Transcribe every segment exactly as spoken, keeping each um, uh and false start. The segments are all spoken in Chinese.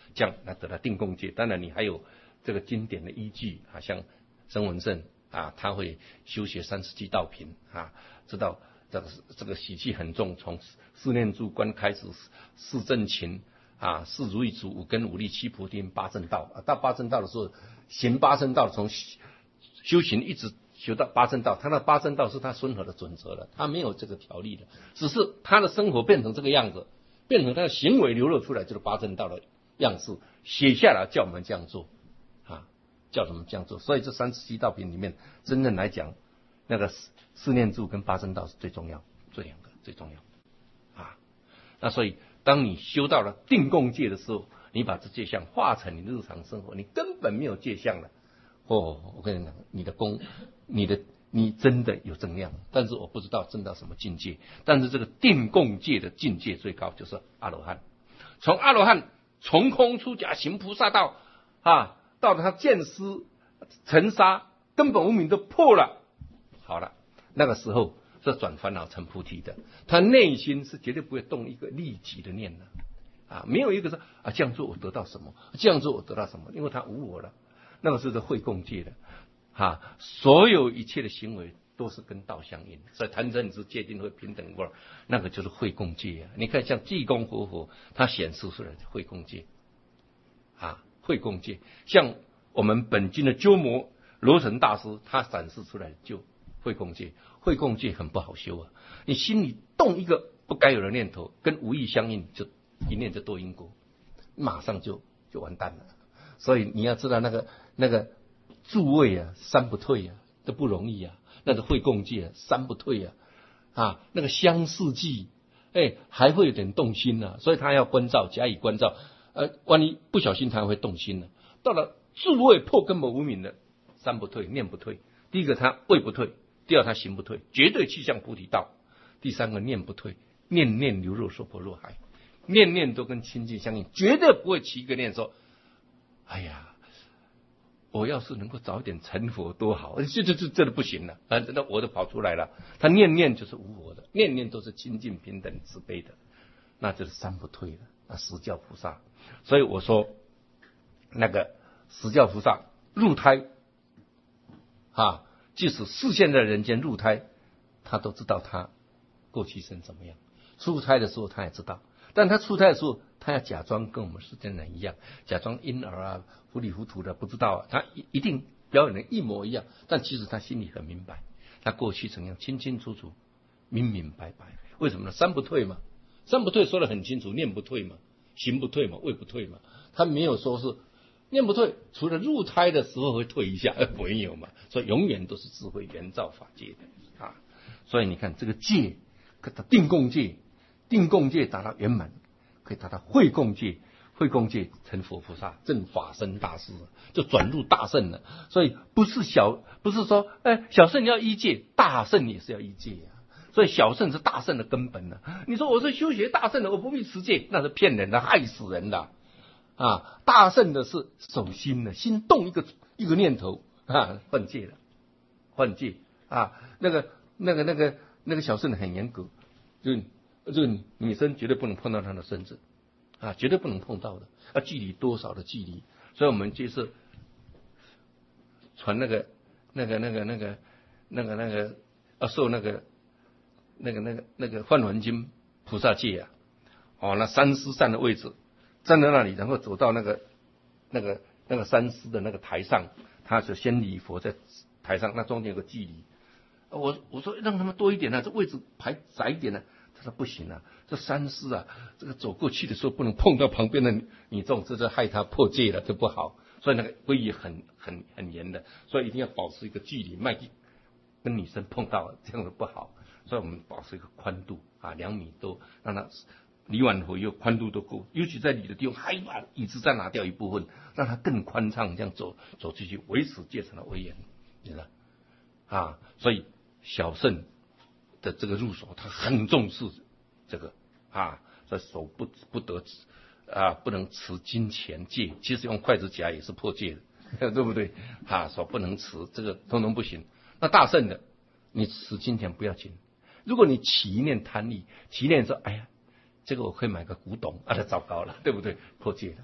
这样来得到定共戒。当然你还有这个经典的依据啊，像曾文正啊，他会修学三十七道品啊，知道这个这个习气很重，从四念住观开始，四正勤啊，四如意足，五根五力，七菩提，八正道啊。到八正道的时候，行八正道，从修行一直修到八正道，他的八正道是他孙和的准则了，他没有这个条例的，只是他的生活变成这个样子，变成他的行为流露出来就是八正道的样式，写下来叫我们这样做啊，叫我们这样做。所以这三十七道品里面，真正来讲，那个四念住跟八正道是最重要，这两个最重要啊。那所以当你修到了定共戒的时候，你把这戒相化成你日常生活，你根本没有戒相了。哦，我跟你讲，你的功，你的你真的有增量，但是我不知道增到什么境界。但是这个定共戒的境界最高就是阿罗汉，从阿罗汉从空出假行菩萨道啊，到了他见思尘沙根本无明都破了，好了，那个时候是转烦恼成菩提的，他内心是绝对不会动一个利己的念的啊，没有一个说啊这样做我得到什么，这样做我得到什么，因为他无我了。那个是这慧共戒的啊，所有一切的行为都是跟道相应，所以谈真之戒定慧平等味，那个就是慧共戒啊。你看像济公活佛，他显示出来的慧共戒啊，慧共戒。像我们本经的鸠摩罗什大师，他展示出来就慧共戒。慧共戒很不好修啊，你心里动一个不该有的念头，跟无意相应，就一念就堕因果，马上就就完蛋了。所以你要知道那个那个诸位啊，三不退啊，都不容易啊。那个慧共戒啊，三不退啊，啊，那个相似记，哎，还会有点动心啊。所以他要关照，加以关照。呃，万一不小心他会动心了。到了诸位破根本无明的，三不退，念不退。第一个他位不退，第二他行不退，绝对去向菩提道。第三个念不退，念念流入娑婆若海，念念都跟清净相应，绝对不会起一个念说。哎呀，我要是能够早点成佛多好，这这这真的不行了啊！那我都跑出来了，他念念就是无我的，念念都是清净平等慈悲的，那就是三不退了啊！十教菩萨，所以我说那个十教菩萨入胎啊，即使视现在人间入胎，他都知道他过去生怎么样，出胎的时候他也知道。但他出胎的时候，他要假装跟我们世间人一样，假装婴儿啊，糊里糊涂的不知道啊，他一定表演的一模一样，但其实他心里很明白，他过去怎样清清楚楚、明明白白。为什么呢？三不退嘛，三不退说得很清楚，念不退嘛，行不退嘛，位不退嘛，他没有说是念不退，除了入胎的时候会退一下，呃，没有嘛，所以永远都是智慧圆照法界的啊。所以你看这个戒，定共戒。定共戒达到圆满，可以达到慧共戒，慧共戒成佛菩萨，正法身大师，就转入大圣了。所以不是小，不是说，哎，小圣要依戒，大圣也是要依戒啊。所以小圣是大圣的根本呢、啊。你说我是修学大圣的，我不必持戒，那是骗人的，害死人的啊！大圣的是守心的，心动一个一个念头啊，换戒了，换戒啊。那个那个那个那个小圣的很严格，就。这个女生绝对不能碰到她的身子啊，绝对不能碰到的。啊，距离多少的距离？所以我们就是传那个、那个、那个、那个、那个、那个啊，受那个、那个、那个、那个梵文经菩萨戒啊，哦，那三尸站的位置，站在那里，然后走到那个、那个、那个三尸的那个台上，他就先礼佛在台上，那中间有个距离。我我说让他们多一点啊，这位置排窄一点呢、啊。他说不行啊，这三尸啊，这个走过去的时候不能碰到旁边的女众，这就害他破戒了，这不好。所以那个规矩很很很严的，所以一定要保持一个距离，迈跟女生碰到这样子不好。所以我们保持一个宽度啊，两米多，让他离完回又宽度都够。尤其在你的地方，还把椅子再拿掉一部分，让它更宽敞，这样走走出去，维持戒尘的威严，你知道啊？所以小圣的这个入手，他很重视这个啊，这手不不得啊，不能持金钱戒，其实用筷子夹也是破戒的，对不对？啊，手不能持，这个通通不行。那大圣的，你持金钱不要紧，如果你起一念贪利，起一念说，哎呀，这个我可以买个古董，啊，那糟糕了，对不对？破戒了。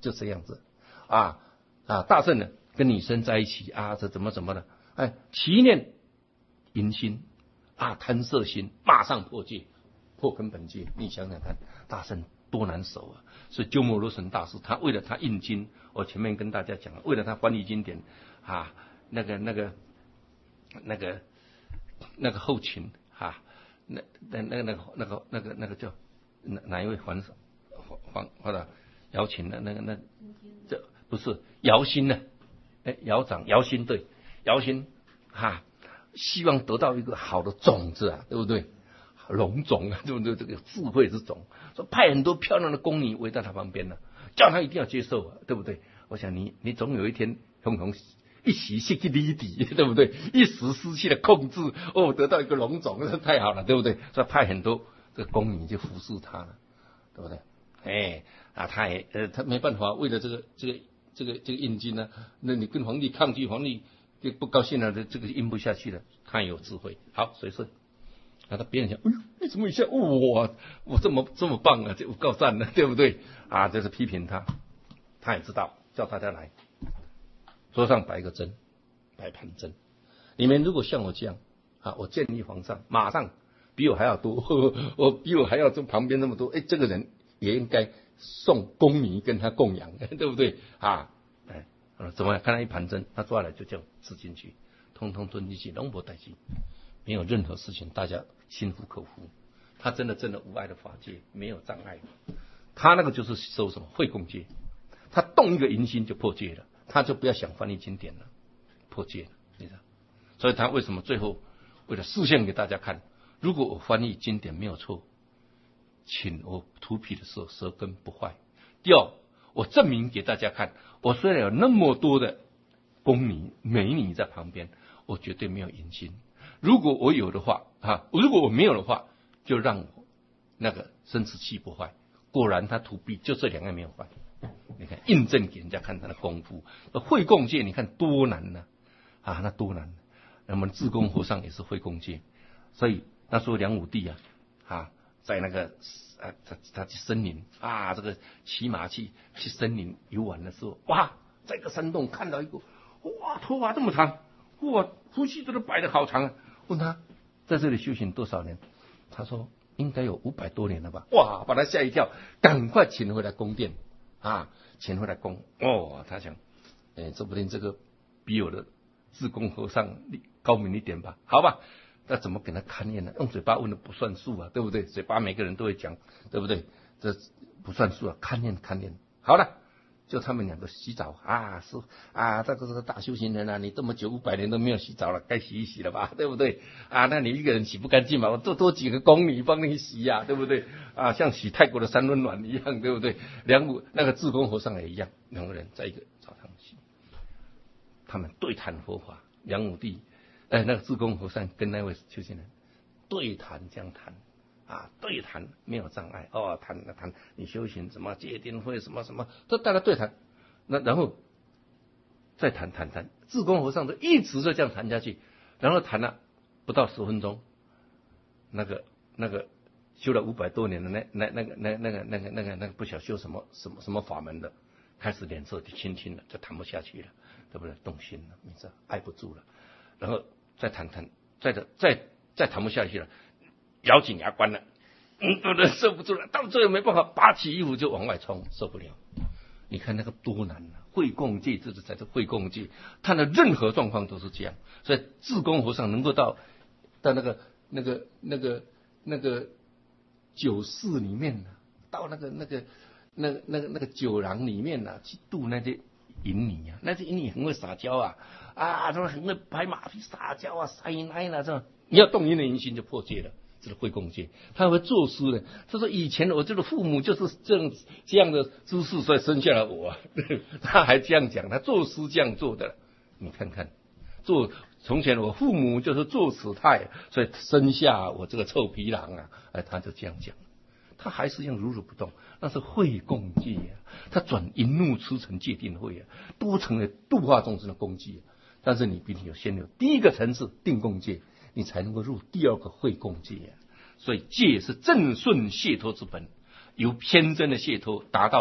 就这样子啊啊！大圣呢跟女生在一起啊，这怎么怎么的？哎，起念淫心啊，贪色心，马上破戒，破根本戒。你想想看，大圣多难守啊！所以鸠摩罗什大师，他为了他印经，我前面跟大家讲了，为了他翻译经典啊，那个那个那个那个后勤啊，那那那个那个那个那个那个叫哪哪一位还还或者姚琴的那个那这不是姚心呢？哎，姚长姚心对姚心哈、啊，希望得到一个好的种子啊，对不对？龙种啊，对不对？这个智慧之种，说派很多漂亮的宫女围在他旁边呢、啊，叫他一定要接受啊，对不对？我想你你总有一天统统一时失去理智，对不对？一时失去了控制，哦，得到一个龙种，那太好了，对不对？所以派很多这个宫女就服侍他了，对不对？哎啊，他也呃，他没办法，为了这个这个这个这个印经呢，那你跟皇帝抗拒，皇帝就不高兴了，这个印不下去了。他也有智慧，好，所以说。啊，他别人想，哎呦，你怎么一下，哇，我这么这么棒啊，这够赞的，对不对？啊，这是批评他，他也知道，叫大家来，桌上摆一个针，摆盘针，你们如果像我这样，啊，我建议皇上马上比我还要多，呵呵我比我还要这旁边那么多，哎，这个人也应该送宫女跟他供养，对不对？啊，哎，怎么样？看他一盘针，他抓来就这样吃进去，通通吞进去，龙婆带进。没有任何事情，大家心服口服。他真的真的无碍的法界，没有障碍。他那个就是收什么会供戒，他动一个淫心就破戒了，他就不要想翻译经典了，破戒了，你知道？所以他为什么最后为了示现给大家看，如果我翻译经典没有错，请我涂皮的时候舌根不坏。第二，我证明给大家看，我虽然有那么多的宫女美女在旁边，我绝对没有淫心。如果我有的话啊，如果我没有的话，就让我那个生殖器不坏。果然他涂壁就这两个没有坏，你看印证给人家看他的功夫。会供戒你看多难呢 啊, 啊，那多难！我们智公和尚也是会供戒，所以那时候梁武帝啊啊，在那个啊他他去森林啊，这个骑马去去森林游玩的时候，哇，在一个山洞看到一个哇头发这么长，哇胡须都摆得好长啊。问他在这里修行多少年，他说应该有五百多年了吧。哇，把他吓一跳，赶快请回来宫殿啊，请回来宫。哦，他想，哎，说不定这个比我的智公和尚高明一点吧？好吧，那怎么给他勘验呢？用嘴巴问的不算数啊，对不对？嘴巴每个人都会讲，对不对？这不算数啊，勘验勘验。好了。就他们两个洗澡啊，是啊，这个是个大修行人啊，你这么久五百年都没有洗澡了，该洗一洗了吧，对不对？啊，那你一个人洗不干净嘛，我多多几个宫女帮你洗呀、啊，对不对？啊，像洗泰国的三温暖一样，对不对？梁武那个智公和尚也一样，两个人在一个澡堂洗，他们对谈佛法。梁武帝，哎，那个智公和尚跟那位修行人对谈这样谈。啊，对谈没有障碍哦，谈谈你修行什么戒定慧什么什么，都大家对谈，那然后再谈谈谈，智公和尚就一直就这样谈下去，然后谈了不到十分钟，那个那个修了五百多年的那那那个那那个那个那个那个不晓修什么什么什么法门的，开始脸色就青青了，就谈不下去了，对不对？动心了，你知道，爱不住了，然后再谈谈，再的再再谈不下去了。咬紧牙关了，嗯，都忍受不住了，到最后没办法，拔起衣服就往外冲，受不了。你看那个多难啊！会供戒，这才是会供戒，他的任何状况都是这样。所以智公和尚能够到到那个那个那个那个酒肆里面呢，到那个那个那个那个那个酒廊里面呢，去度那些淫女啊，那些淫女很会撒娇啊，啊，他们很会拍马屁撒娇啊，塞奶啦，这样你要动淫的淫心就破戒了。这是会供戒，他会作诗的。他说：“以前我这个父母就是这样这样的姿势，所以生下了我、啊。”他还这样讲，他作诗这样做的。你看看，做从前我父母就是做此态，所以生下我这个臭皮囊啊！哎，他就这样讲，他还是一样如如不动。那是会供戒啊，他转淫怒痴成戒定慧啊，多成了度化众生的功绩、啊。但是你必须有先有第一个层次定供戒。你才能够入第二个会供戒啊，所以戒是正顺解脱之本，由偏真的解脱达到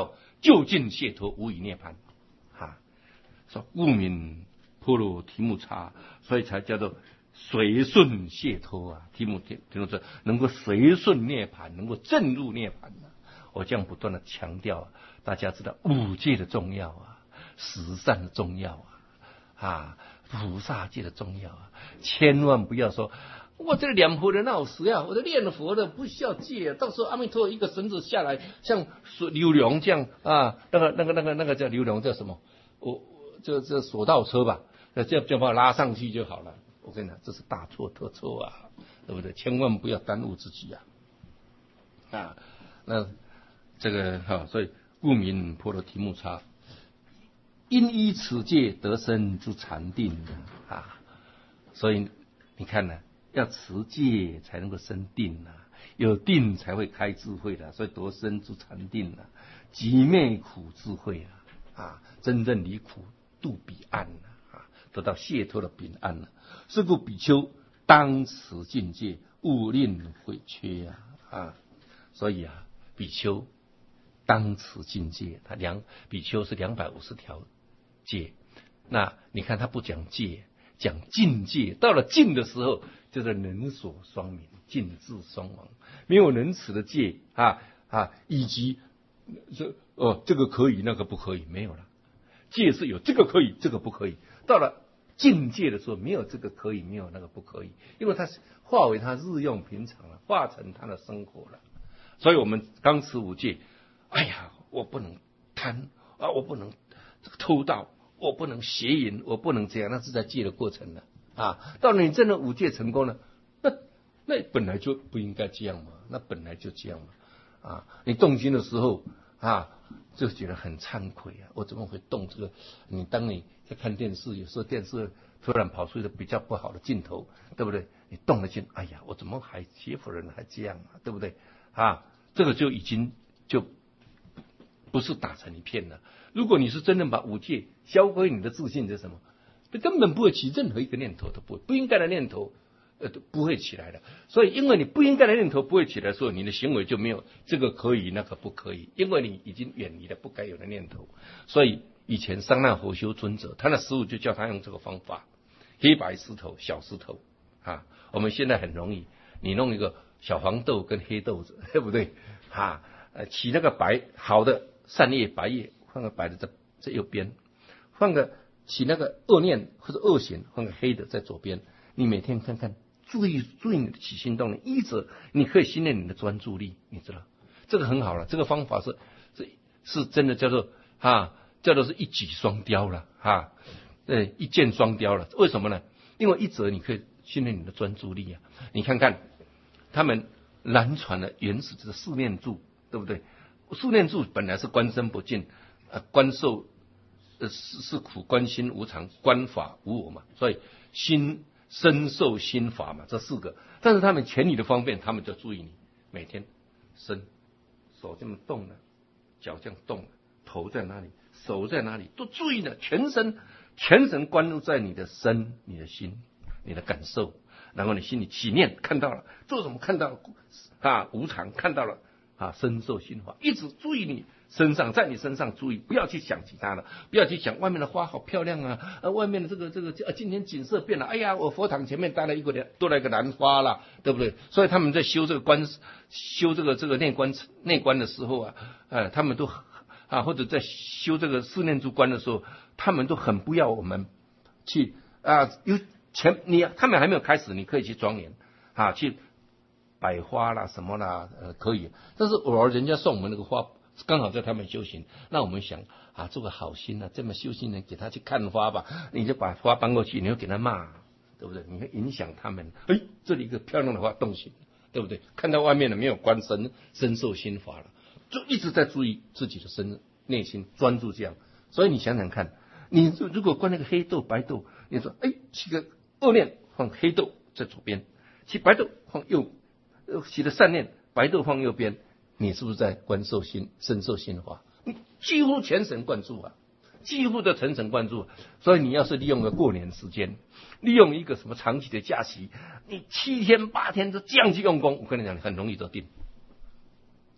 就近解脱，无以涅槃。哈，说悟明波罗提木叉，所以才叫做随顺解脱啊。提木提提木叉能够随顺涅槃，能够证入涅槃啊。我这样不断的强调，大家知道五戒的重要啊，十善的重要啊，啊，菩萨戒的重要啊，千万不要说。我这个念佛的那有死呀！我这念佛的不需要戒，到时候阿弥陀一个绳子下来，像流龙这样啊，那个那个那个那个叫流龙叫什么？我这这索道车吧，那这样就把我拉上去就好了。我跟你讲，这是大错特错啊，对不对？千万不要耽误自己啊！啊，那这个哈、啊，所以故名波罗提木叉，因依此戒得生诸禅定啊，所以你看呢。要持戒才能够生定啊，有定才会开智慧的，所以得生诸禅定啊，即灭苦智慧啊，啊，真正离苦度彼岸啊，得到解脱的彼岸了。是故比丘当持境界，勿令毁缺啊啊，所以啊，比丘当持境界，他两比丘是两百五十条戒，那你看他不讲戒。讲境界，到了境的时候，就是能所双明，境智双亡，没有能持的戒啊啊，以及这哦这个可以，那个不可以，没有了。戒是有这个可以，这个不可以。到了境界的时候，没有这个可以，没有那个不可以，因为它化为他日用平常了，化成他的生活了。所以我们刚持五戒，哎呀，我不能贪啊，我不能偷盗。我不能邪淫，我不能这样，那是在戒的过程了啊。到了你真的五戒成功了，那那本来就不应该这样嘛，那本来就这样嘛啊。你动心的时候啊，就觉得很惭愧啊，我怎么会动这个？你当你在看电视，有时候电视突然跑出一个比较不好的镜头，对不对？你动了心，哎呀，我怎么还邪佛人还这样啊，对不对啊？这个就已经就不是打成一片了。如果你是真正把五戒销毁你的自信是什么？根本不会起任何一个念头，都不会，不应该的念头，呃，都不会起来的。所以，因为你不应该的念头不会起来的时候，你的行为就没有这个可以，那个不可以，因为你已经远离了不该有的念头。所以，以前桑那佛修尊者，他的师父就叫他用这个方法：黑白石头、小石头啊。我们现在很容易，你弄一个小黄豆跟黑豆子，对不对？啊，呃，起那个白好的善叶、白叶。放个白的在在右边，放个起那个恶念或者恶行，放个黑的在左边。你每天看看，注意注意你的起心动念，依着你可以训练你的专注力，你知道这个很好了。这个方法是是是真的叫做啊，叫做是一举双雕了啊，呃，一箭双雕了。为什么呢？因为一则你可以训练你的专注力啊。你看看他们南传的原始的四念住，对不对？四念住本来是观身不净。呃，观受呃是是苦，观心无常，观法无我嘛，所以心身受心法嘛，这四个。但是他们全理的方便，他们就注意你每天身手这么动了，脚这样动了，头在哪里，手在哪里，都注意了，全身全神关注在你的身、你的心、你的感受，然后你心里起念看到了，做什么看到了啊无常，看到了啊身受心法，一直注意你。身上，在你身上注意，不要去想其他的，不要去想外面的花好漂亮啊，呃，外面的这个这个，呃，今天景色变了，哎呀，我佛堂前面带了一个多了一个兰花了，对不对？所以他们在修这个观，修这个这个内观内观的时候啊，呃，他们都啊，或者在修这个四念住观的时候，他们都很不要我们去啊，有前你他们还没有开始，你可以去庄严啊，去摆花啦什么啦，呃，可以，但是偶尔人家送我们那个花。刚好在他们修行，那我们想啊，做个好心啊，这么修行人给他去看花吧，你就把花搬过去，你会给他骂，对不对？你会影响他们。哎，这里一个漂亮的花动心，对不对？看到外面的没有观身，深受心法了，就一直在注意自己的身内心，专注这样。所以你想想看，你如果观那个黑豆、白豆，你说哎，起个恶念放黑豆在左边，起白豆放右，起的善念白豆放右边。你是不是在观受心、深受心法？你几乎全神贯注啊，几乎的全神贯注。所以你要是利用个过年时间，利用一个什么长期的假期，你七天八天都这样去用功，我跟你讲，很容易得定，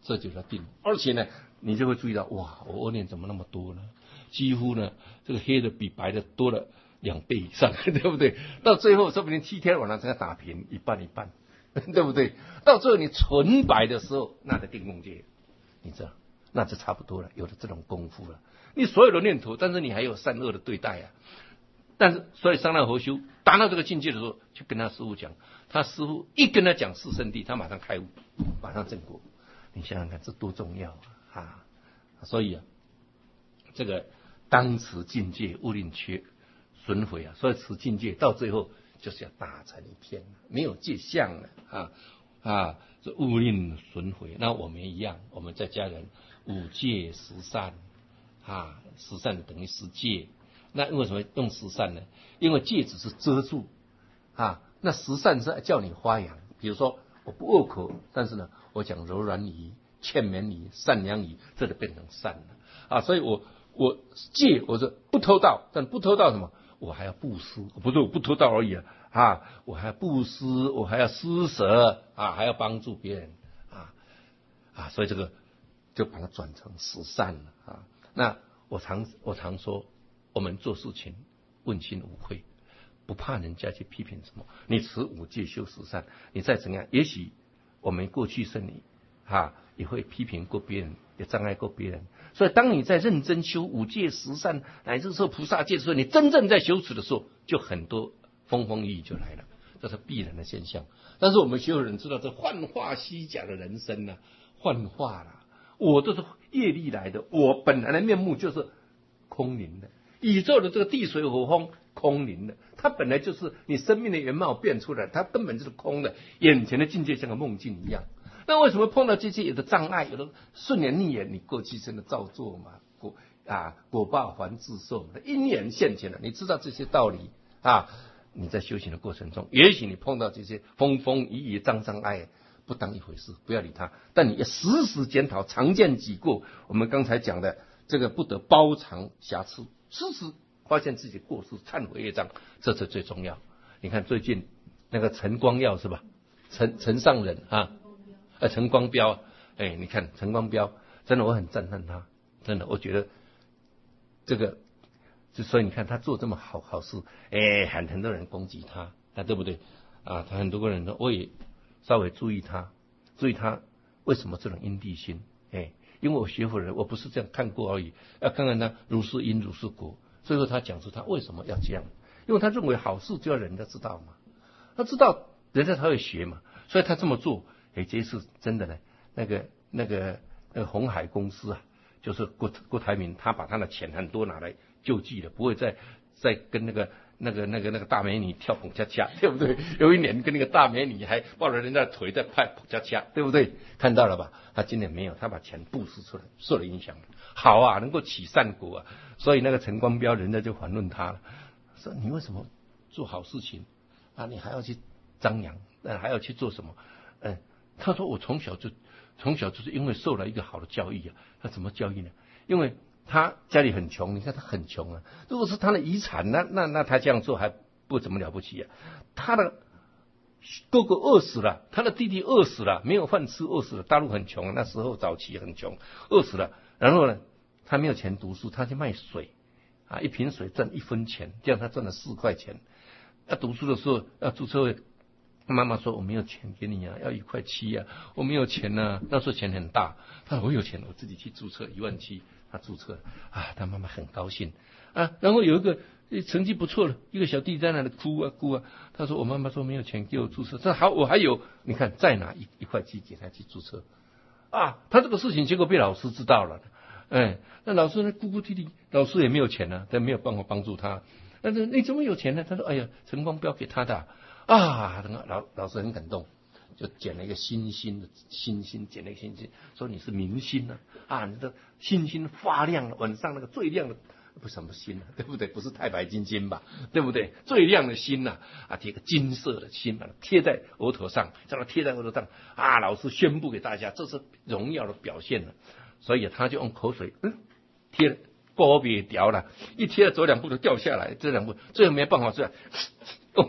这就是定。而且呢，你就会注意到，哇，我恶念怎么那么多呢？几乎呢，这个黑的比白的多了两倍以上，对不对？到最后，说不定七天晚上才打平，一半一半，对不对？到最后你纯白的时候，那的定共界，你知道，那就差不多了，有了这种功夫了。你所有的念头，但是你还有善恶的对待啊。但是，所以上来合修达到这个境界的时候，就跟他师父讲，他师父一跟他讲四圣谛，他马上开悟，马上正果。你想想看，这多重要啊！啊所以啊，这个当持境界，勿令缺损毁啊。所以持境界到最后就是要大成一片，没有界相了啊啊！这勿令损毁。那我们一样，我们在家人五戒十善啊，十善等于十戒。那为什么用十善呢？因为戒只是遮住啊，那十善是叫你发扬。比如说我不恶口，但是呢，我讲柔软语、劝勉语、善良语，这就变成善了啊。所以我我戒，我说不偷盗，但不偷盗什么？我还要布施，不是我不偷盗而已啊，啊我还要布施，我还要施舍啊，还要帮助别人啊啊，所以这个就把它转成十善了啊。那我常我常说。我们做事情问心无愧，不怕人家去批评什么。你持五戒修十善，你再怎样，也许我们过去生你啊也会批评过别人，也障碍过别人。所以当你在认真修五戒十善，乃至说菩萨戒的时候，你真正在修持的时候，就很多风风雨雨就来了，这是必然的现象。但是我们修人知道，这幻化虚假的人生呢，幻化了，我都是业力来的，我本来的面目就是空灵的。宇宙的这个地水火风空灵的，它本来就是你生命的原貌变出来，它根本就是空的，眼前的境界像个梦境一样。那为什么碰到这些有的障碍，有的顺缘逆缘，你过去生的造作嘛，果啊果报还自受，因缘现前了，你知道这些道理啊？你在修行的过程中，也许你碰到这些风风雨雨障障碍，不当一回事，不要理它，但你要时时检讨，常见己过。我们刚才讲的这个不得包藏瑕疵。时时发现自己过失，忏悔业障，这是最重要。你看最近那个陈光耀是吧？陈陈上人啊，呃陈光标，哎，你看陈光标，真的我很赞叹他，真的我觉得这个，就所以你看他做这么好好事，哎，很很多人攻击他，那对不对啊？他很多个人说，我也稍微注意他，注意他为什么这种因地心，哎。因为我学佛人，我不是这样看过而已，要看看他如是因如是果。最后他讲出他为什么要这样，因为他认为好事就要人家知道嘛，他知道人家才会学嘛，所以他这么做。哎，这是真的呢。那个那个那个鸿海公司啊，就是郭郭台铭，他把他的钱很多拿来救济了，不会再再跟那个。那个、那个、那个大美女跳捧恰恰，对不对？有一年跟那个大美女还抱着人家的腿在拍捧恰恰，对不对？看到了吧？他今年没有，他把钱布施出来，受了影响。好啊，能够起善果啊！所以那个陈光标，人家就反问他了，说你为什么做好事情啊？你还要去张扬，呃，还要去做什么？嗯，他说我从小就从小就是因为受了一个好的教育啊。他怎么教育呢？因为他家里很穷，你看他很穷啊。如果是他的遗产，那那那他这样做还不怎么了不起啊。他的哥哥饿死了，他的弟弟饿死了，没有饭吃，饿死了。大陆很穷，那时候早期很穷，饿死了。然后呢，他没有钱读书，他去卖水啊，一瓶水赚一分钱，这样他赚了四块钱。他读书的时候要注册会，妈妈说我没有钱给你啊，要一块七啊，我没有钱啊。那时候钱很大，他说我有钱，我自己去注册一万七。他注册啊，他妈妈很高兴啊。然后有一个成绩不错了，一个小弟在那里哭啊哭啊。他说我妈妈说没有钱给我注册，这好我还有，你看再拿一一块七给他去注册啊。他这个事情结果被老师知道了，哎，那老师呢哭哭啼啼，老师也没有钱啊，但没有办法帮助他。那你怎么有钱呢？他说哎呀，陈光标给他的啊。老老师很感动。就捡了一个星星的星星，捡了一个星星，说你是明星啊，啊，你的星星发亮了，晚上那个最亮的不什么星啊，对不对？不是太白金星吧，对不对？最亮的星呐，啊，贴个金色的星啊，贴在额头上，叫他贴在额头上啊，老师宣布给大家，这是荣耀的表现了。所以他就用口水，嗯，贴了，过别掉了，一贴了走两步就掉下来，这两步最后没办法出来。用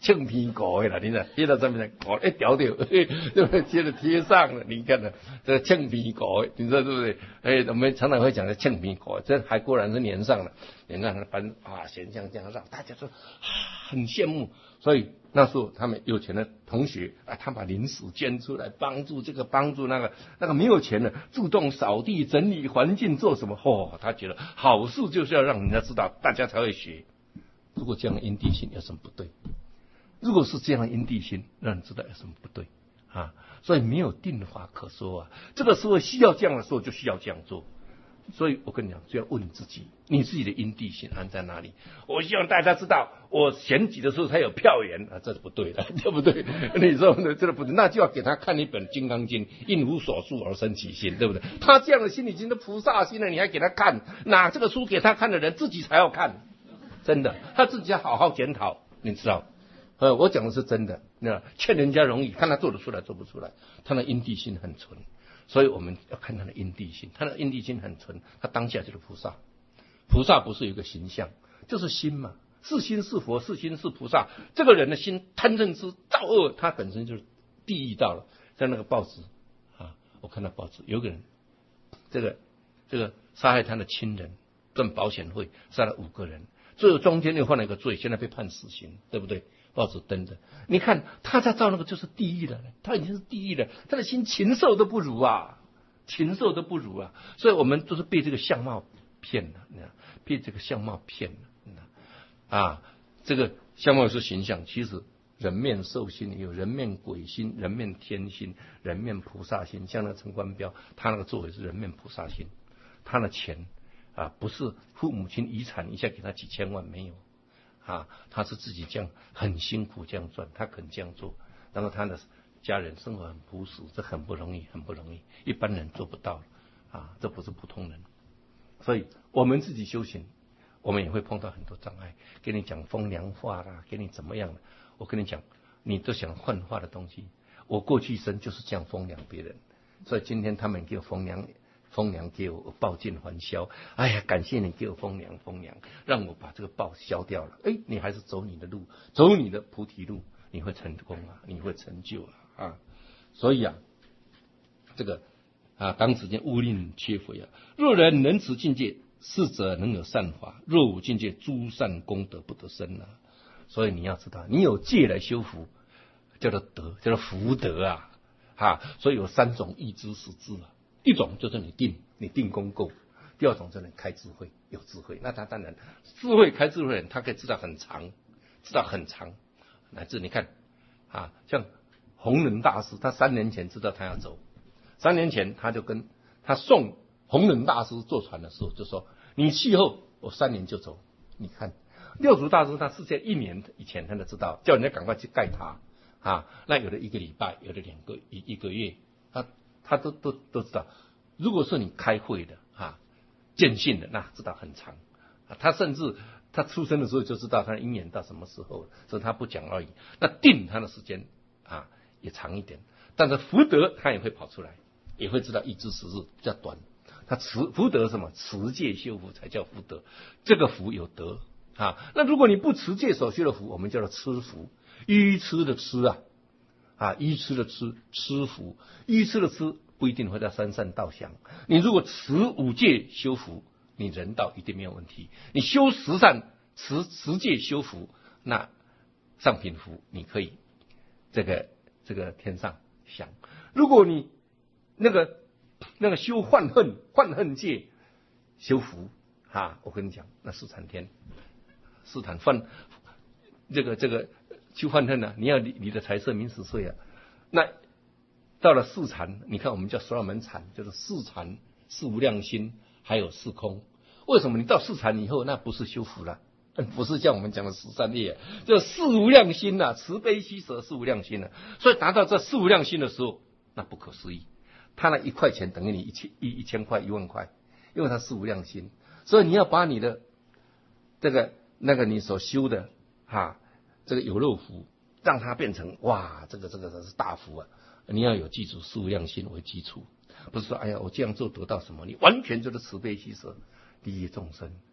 庆皮果的啦，你看贴到上面果一条条，对不对？接着贴上了，你看呢，这个庆皮果，你说对不对？哎，我们常常会讲的庆皮果，这还果然是粘上了，粘上了，反啊，形象这样让大家说啊很羡慕，所以那时候他们有钱的同学啊，他把零食捐出来，帮助这个帮助那个，那个没有钱的主动扫地整理环境做什么？哦，他觉得好事就是要让人家知道，大家才会学。如果这样的因地心有什么不对？如果是这样的因地心，让人知道有什么不对啊？所以没有定法可说啊。这个时候需要这样的时候就需要这样做。所以我跟你讲，就要问自己，你自己的因地心安在哪里？我希望大家知道，我选举的时候才有票源啊，这是不对的，对不对？你说呢？这个不对，那就要给他看一本《金刚经》，应无所住而生其心，对不对？他这样的心已经是菩萨心了，你还给他看？拿这个书给他看的人，自己才要看，真的，他自己要好好检讨，你知道？呃，我讲的是真的，那劝人家容易，看他做得出来做不出来，他的因地心很纯。所以我们要看他的因地心，他的因地心很纯，他当下就是菩萨。菩萨不是有一个形象，就是心嘛，是心是佛，是心是菩萨。这个人的心贪嗔痴造恶，他本身就是地狱道了。在那个报纸啊，我看到报纸有个人，这个这个杀害他的亲人，赚保险费杀了五个人，最后中间又犯了一个罪，现在被判死刑，对不对？报纸登的，你看他在造那个就是地狱了，他已经是地狱了，他的心禽兽都不如啊，禽兽都不如啊，所以我们都是被这个相貌骗了，被这个相貌骗了啊，这个相貌是形象，其实人面兽心有人面鬼心、人面天心、人面菩萨心，像那个陈官标，他那个作为是人面菩萨心，他的钱啊不是父母亲遗产一下给他几千万，没有。啊，他是自己这样很辛苦这样赚，他肯这样做，然后他的家人生活很朴实，这很不容易，很不容易，一般人做不到啊，这不是普通人。所以我们自己修行，我们也会碰到很多障碍，给你讲风凉话啦，给你怎么样的，我跟你讲，你都想幻化的东西，我过去生就是这样风凉别人，所以今天他们给我风凉。风凉给我，我报尽还消。哎呀，感谢你给我风凉，风凉让我把这个报消掉了。哎，你还是走你的路，走你的菩提路，你会成功啊，你会成就啊啊！所以啊，这个啊，当此间勿令缺毁啊。若人能持境界，是则能有善法；若无境界，诸善功德不得生啊。所以你要知道，你有戒来修福，叫做德，叫做福德啊啊！所以有三种义知识智啊。一种就是你定，你定功够；第二种就是你开智慧，有智慧。那他当然智慧开智慧的人，他可以知道很长，知道很长，乃至你看啊，像弘忍大师，他三年前知道他要走，三年前他就跟他送弘忍大师坐船的时候就说：“你去后，我三年就走。”你看六祖大师他是在一年以前他就知道，叫人家赶快去盖他啊。那有的一个礼拜，有的两个一一个月，他。他都都都知道，如果是你开会的啊，见信的，那知道很长啊。他甚至他出生的时候就知道他的姻缘到什么时候了，所以他不讲而已。那定他的时间啊也长一点，但是福德他也会跑出来，也会知道一知十日比较短。他持福德什么？持戒修福才叫福德，这个福有德啊。那如果你不持戒所修的福，我们叫做痴福，愚痴的痴啊。啊，愚痴的痴，痴福，愚痴的痴不一定会在山上道享。你如果持五戒修福，你人道一定没有问题。你修十善，持持戒修福，那上品福你可以这个这个天上享。如果你那个那个修患恨患恨戒修福啊，我跟你讲，那四禅天四禅犯这个这个。修患恨呢、啊，你要你的财色名食睡啊。那到了四禅，你看我们叫所罗门禅，就是四禅、四无量心，还有四空。为什么你到四禅以后，那不是修福了，不是像我们讲的十三业，就四无量心呐、啊，慈悲喜舍四无量心了、啊。所以达到这四无量心的时候，那不可思议。他那一块钱等于你一千一一千块一万块，因为他四无量心。所以你要把你的这个那个你所修的哈。这个有漏福，让它变成哇，这个这个这是大福啊！你要有记住四无量心为基础，不是说哎呀我这样做得到什么，你完全就是慈悲喜舍利益众生。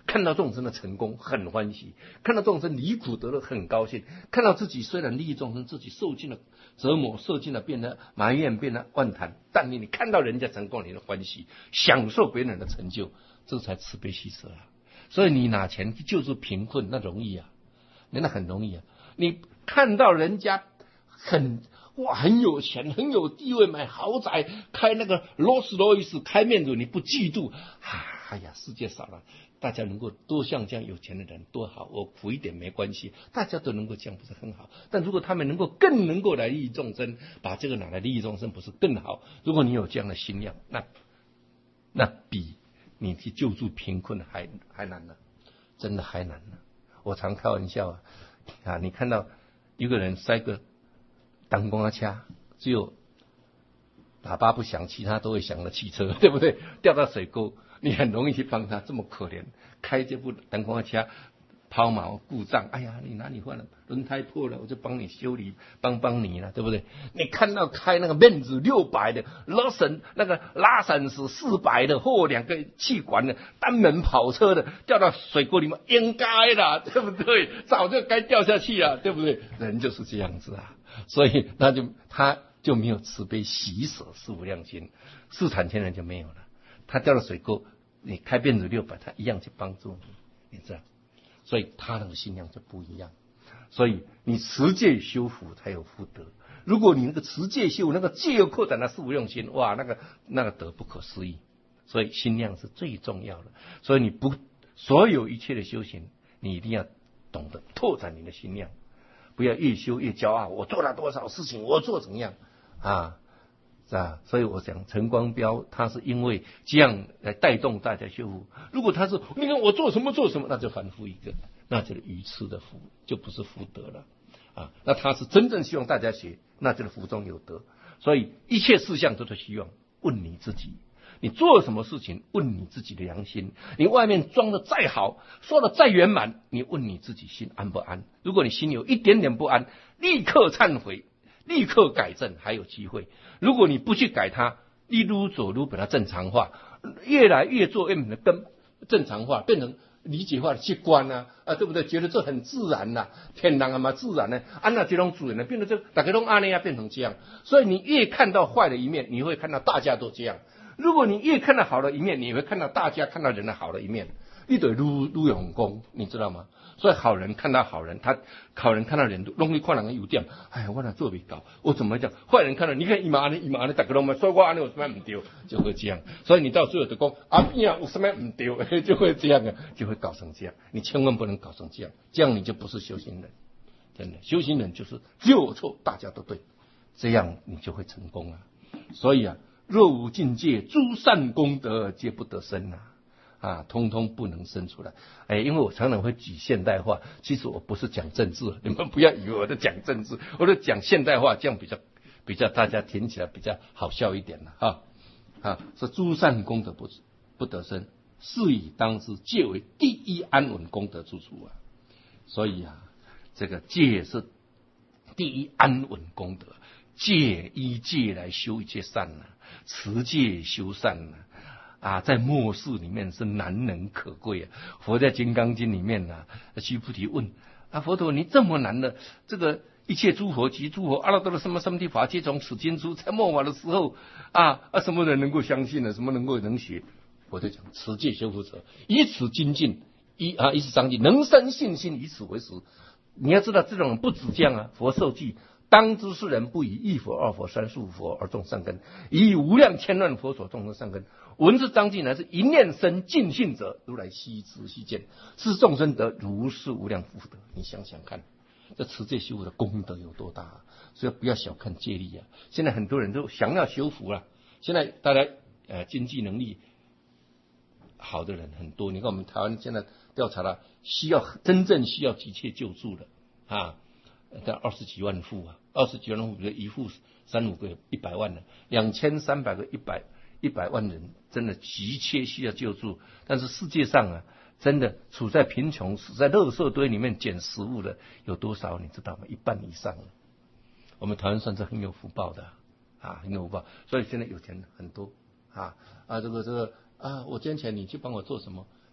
看到众生的成功很欢喜，看到众生离苦得乐很高兴，看到自己虽然利益众生，自己受尽了折磨，受尽了变得埋怨，变得万谈，但你你看到人家成功，你的欢喜，享受别人的成就，这才慈悲喜舍啊。所以你拿钱去救助贫困，那容易啊，那很容易啊。你看到人家很哇很有钱，很有地位，买豪宅，开那个劳斯莱斯，开面子，你不嫉妒？哎呀，世界少了，大家能够多像这样有钱的人多好，我苦一点没关系，大家都能够这样不是很好？但如果他们能够更能够来利益众生，把这个拿来利益众生，不是更好？如果你有这样的心量，那那比你去救助贫困还还难呢，真的还难呢。我常开玩笑啊，啊，你看到一个人塞个当公车，只有喇叭不响，其他都会响的汽车，对不对？掉到水沟，你很容易去帮他，这么可怜，开这部当公车抛锚故障，哎呀，你哪里换了轮胎破了，我就帮你修理，帮帮你了，对不对？你看到开那个面子六百的，拉绳那个拉绳是四百的，或两个气管的单门跑车的，掉到水沟里面，应该啦，对不对？早就该掉下去了，对不对？人就是这样子啊，所以那就他就没有慈悲喜舍四无量心，四产千人就没有了。他掉到水沟，你开面子六百，他一样去帮助你，你知道？所以他那个心量就不一样，所以你持戒修福才有福德。如果你那个持戒修那个戒又扩展到四无量心，哇，那个那个德不可思议。所以心量是最重要的。所以你不所有一切的修行，你一定要懂得拓展你的心量，不要越修越骄傲。我做了多少事情，我做怎样啊？是吧？所以我想陈光标他是因为这样来带动大家修福。如果他是你看我做什么做什么，那就反复一个，那就是愚痴的福，就不是福德了啊。那他是真正希望大家学，那就是福中有德。所以一切事项都是希望问你自己，你做什么事情，问你自己的良心。你外面装的再好，说的再圆满，你问你自己心安不安？如果你心有一点点不安，立刻忏悔，立刻改正，还有机会。如果你不去改它，你愈做愈把它正常化，越来越做越跟正常化，变成理解化的习惯啊，啊，对不对？觉得这很自然呐、啊，天然啊嘛，自然呢、啊，按那这种主人呢，变成这大家都按那样变成这样。所以你越看到坏的一面，你会看到大家都这样；如果你越看到好的一面，你会看到大家看到人的好的一面。你得愈愈用功，你知道吗？所以好人看到好人，他好人看到人，容易看人的优点。哎，我哪做不到？我怎么讲？坏人看到，你看伊嘛安尼，伊嘛安尼，大家都嘛说我安尼有什么唔对，就会这样。所以你到最后就讲啊边啊有什么唔对，就会这样啊，就会搞成这样。你千万不能搞成这样，这样你就不是修行人。真的，修行人就是只有我错，大家都对，这样你就会成功啊。所以啊，若无境界，诸善功德皆不得生啊。啊，通通不能生出来。哎，因为我常常会举现代化，其实我不是讲政治，你们不要以为我在讲政治，我在讲现代化，这样比较比较大家听起来比较好笑一点了哈。啊，说诸善功德不不得生，是以当知戒为第一安稳功德之处啊。所以啊，这个戒是第一安稳功德，戒依戒来修一切善啊，持戒修善啊。啊，在末世里面是难能可贵啊！佛在《金刚经》里面啊，须菩提问啊，佛陀，你这么难的这个一切诸佛及诸佛阿耨多罗三藐三菩提法，皆从此经出，在末法的时候啊啊，什么人能够相信呢？什么能够能学？我就讲持戒修福者，以此精进，以啊以此上进，能生信心，以此为实。你要知道，这种人不止这样啊，佛受记。当知世人不以一佛、二佛、三数佛而种善根，以无量千万佛所种的善根。闻之章记乃是一念生尽信者，如来悉知悉见，是众生得如是无量福德。你想想看，这持戒修福的功德有多大啊！所以不要小看戒律啊！现在很多人都想要修福了，现在大家呃经济能力好的人很多。你看我们台湾现在调查了，需要真正需要急切救助的啊。在二十几万户啊，二十几万户，比如一户三五个，一百万的，两千三百个，一百一百万人，真的急切需要救助。但是世界上啊，真的处在贫穷、死在垃圾堆里面捡食物的有多少？你知道吗？一半以上。我们台湾算是很有福报的啊，很有福报。所以现在有钱很多啊啊，这个这个啊，我捐钱，你去帮我做什么？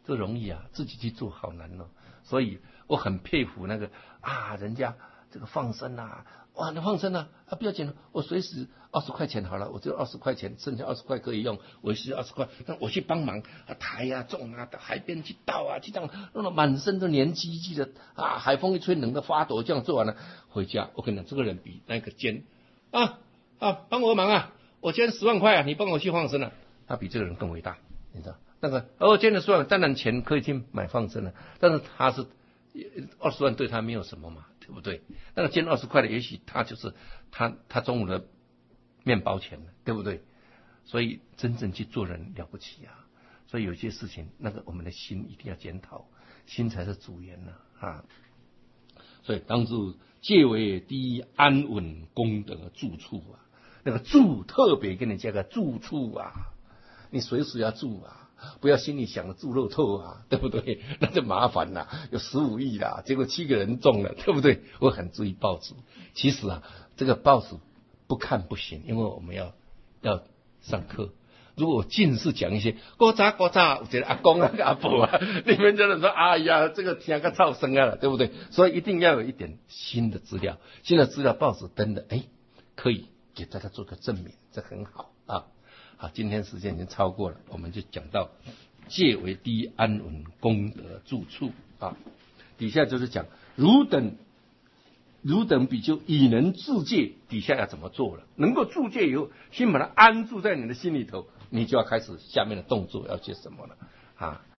这容易啊，自己去做好难哦。所以我很佩服那个啊，人家这个放生啊，哇，你放生啊，啊不要紧了，我随时二十块钱好了，我只有二十块钱，剩下二十块可以用，我需要二十块，那我去帮忙啊，抬啊重啊，到海边去倒啊，去这样弄得满身都黏唧唧的啊，海风一吹冷得发抖，这样做完了回家，我跟你讲，这个人比那个捐啊啊帮我忙啊，我捐十万块啊，你帮我去放生啊，他比这个人更伟大，你知道？那个哦，捐了十万，当然钱可以去买放生了，但是他是二十万对他没有什么嘛，对不对？那个捐二十块的，也许他就是他他中午的面包钱了，对不对？所以真正去做人了不起啊！所以有些事情，那个我们的心一定要检讨，心才是主源呢啊！所以当初戒为第一安稳功德住处啊，那个住特别给你加个住处啊，你随时要住啊。不要心里想着住漏透啊，对不对？那就麻烦了，有十五亿啦，结果七个人中了，对不对？我很注意报纸。其实啊，这个报纸不看不行，因为我们要要上课。如果我尽是讲一些古早古早，我觉得阿公啊阿婆啊，你们真的说哎呀，这个听个噪声啊，对不对？所以一定要有一点新的资料，新的资料报纸登的，哎，可以给大家做个证明，这很好啊。好，今天时间已经超过了，我们就讲到戒为第一安稳功德住处啊。底下就是讲汝等汝等比丘已能自戒，底下要怎么做了？能够自戒以后，先把它安住在你的心里头，你就要开始下面的动作要些什么了啊。